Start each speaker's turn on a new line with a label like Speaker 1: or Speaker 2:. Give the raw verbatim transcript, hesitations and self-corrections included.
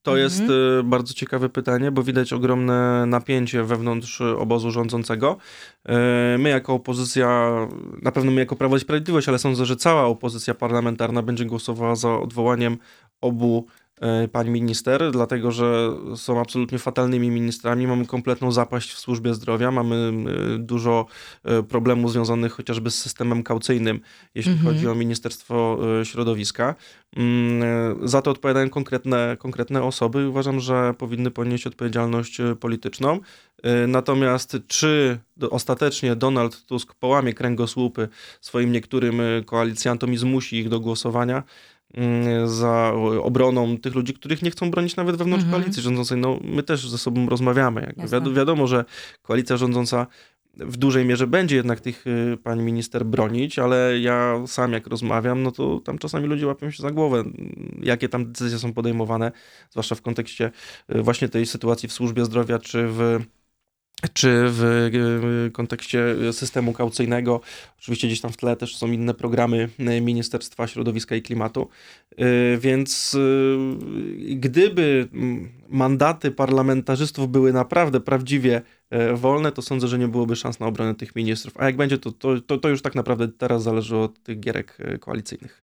Speaker 1: To jest
Speaker 2: Mhm.
Speaker 1: y, bardzo ciekawe pytanie, bo widać ogromne napięcie wewnątrz obozu rządzącego. Y, My jako opozycja, na pewno my jako Prawo i Sprawiedliwość, ale sądzę, że cała opozycja parlamentarna będzie głosowała za odwołaniem obu y, pań minister, dlatego że są absolutnie fatalnymi ministrami. Mamy kompletną zapaść w służbie zdrowia, mamy y, dużo y, problemów związanych chociażby z systemem kaucyjnym, jeśli chodzi
Speaker 2: Mhm.
Speaker 1: o Ministerstwo y, Środowiska. Mm, Za to odpowiadają konkretne, konkretne osoby i uważam, że powinny ponieść odpowiedzialność y, polityczną. Y, Natomiast czy do, ostatecznie Donald Tusk połamie kręgosłupy swoim niektórym y, koalicjantom i zmusi ich do głosowania mm, za y, obroną tych ludzi, których nie chcą bronić nawet wewnątrz
Speaker 2: Mhm.
Speaker 1: koalicji rządzącej? No, my też ze sobą rozmawiamy. Jakby
Speaker 2: Jasne.
Speaker 1: wiado, wiadomo, że koalicja rządząca w dużej mierze będzie jednak tych y, pań minister bronić, ale ja sam jak rozmawiam, no to tam czasami ludzie łapią się za głowę, mm, jakie tam decyzje są podejmowane, zwłaszcza w kontekście y, właśnie tej sytuacji w służbie zdrowia, czy w czy w y, kontekście systemu kaucyjnego. Oczywiście gdzieś tam w tle też są inne programy y, Ministerstwa Środowiska i Klimatu. Y, Więc y, gdyby mm, mandaty parlamentarzystów były naprawdę prawdziwie y, wolne, to sądzę, że nie byłoby szans na obronę tych ministrów. A jak będzie, to, to, to, to już tak naprawdę teraz zależy od tych gierek y, koalicyjnych.